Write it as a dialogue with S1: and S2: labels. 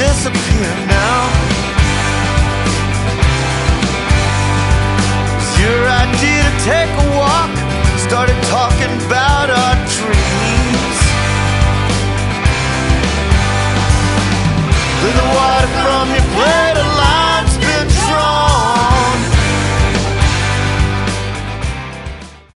S1: disappear now. It's your idea to take a walk, started